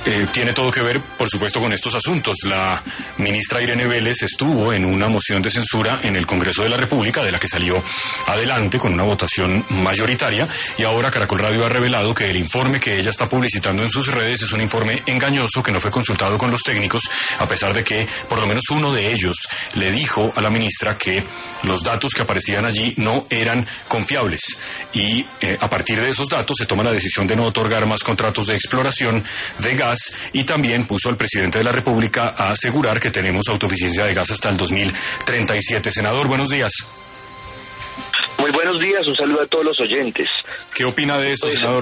tiene todo que ver, por supuesto, con estos asuntos. La ministra Irene Vélez estuvo en una moción de censura en el Congreso de la República, de la que salió adelante con una votación mayoritaria, y ahora Caracol Radio ha revelado que el informe que ella está publicitando en sus redes es un informe engañoso que no fue consultado con los técnicos, a pesar de que por lo menos uno de ellos le dijo a la ministra que los datos que aparecían allí no eran confiables, y a partir de esos datos se toma la decisión de no otorgar más contratos de exploración de gas, y también puso al presidente de la República a asegurar que tenemos autosuficiencia de gas hasta el 2037. Senador, buenos días. Muy buenos días, un saludo a todos los oyentes. ¿Qué opina de esto, senador?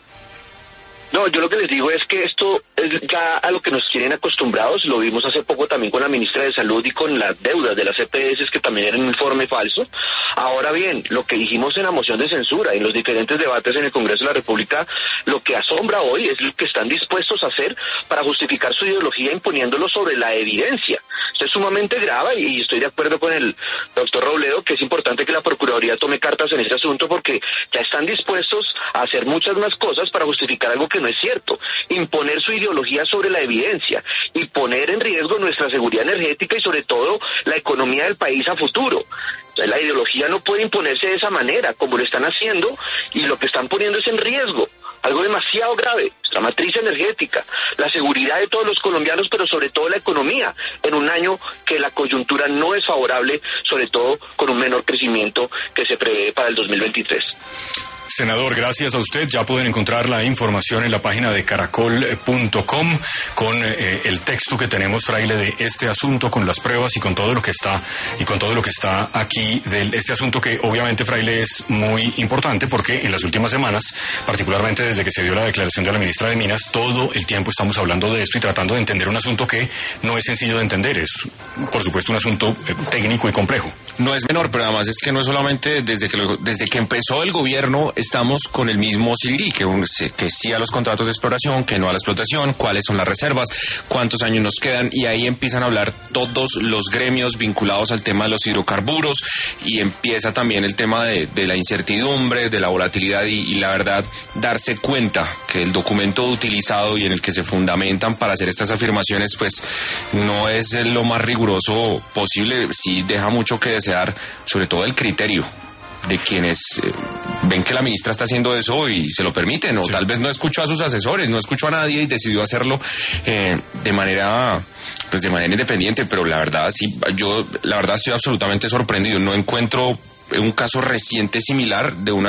Yo lo que les digo es que esto es ya a lo que nos tienen acostumbrados. Lo vimos hace poco también con la ministra de Salud y con las deudas de las EPS, que también era un informe falso. Ahora bien, lo que dijimos en la moción de censura, en los diferentes debates en el Congreso de la República, lo que asombra hoy es lo que están dispuestos a hacer para justificar su ideología imponiéndolo sobre la evidencia. Esto es sumamente grave y estoy de acuerdo con el doctor Robledo que es importante que la Procuraduría tome cartas en este asunto, porque ya están dispuestos a hacer muchas más cosas para justificar algo que no es cierto, imponer su ideología sobre la evidencia y poner en riesgo nuestra seguridad energética y sobre todo la economía del país a futuro. Entonces, la ideología no puede imponerse de esa manera, como lo están haciendo, y lo que están poniendo es en riesgo algo demasiado grave, nuestra matriz energética, la seguridad de todos los colombianos, pero sobre todo la economía, en un año que la coyuntura no es favorable, sobre todo con un menor crecimiento que se prevé para el 2023. Senador, gracias a usted. Ya pueden encontrar la información en la página de caracol.com con el texto que tenemos, Fraile, de este asunto, con las pruebas y con todo lo que está aquí de este asunto, que obviamente, Fraile, es muy importante porque en las últimas semanas, particularmente desde que se dio la declaración de la ministra de Minas, todo el tiempo estamos hablando de esto y tratando de entender un asunto que no es sencillo de entender. Es, por supuesto, un asunto técnico y complejo. No es menor, pero además es que no es solamente desde que empezó el gobierno estamos con el mismo sirirí, que sí a los contratos de exploración, que no a la explotación, cuáles son las reservas, cuántos años nos quedan, y ahí empiezan a hablar todos los gremios vinculados al tema de los hidrocarburos, y empieza también el tema de la incertidumbre, de la volatilidad, y la verdad, darse cuenta que el documento utilizado y en el que se fundamentan para hacer estas afirmaciones, pues no es lo más riguroso posible. Sí deja mucho que desear, sobre todo el criterio de quienes ven que la ministra está haciendo eso y se lo permiten, o tal vez no escuchó a sus asesores, no escuchó a nadie y decidió hacerlo de manera independiente. Pero la verdad, sí, yo la verdad estoy absolutamente sorprendido. No encuentro un caso reciente similar de una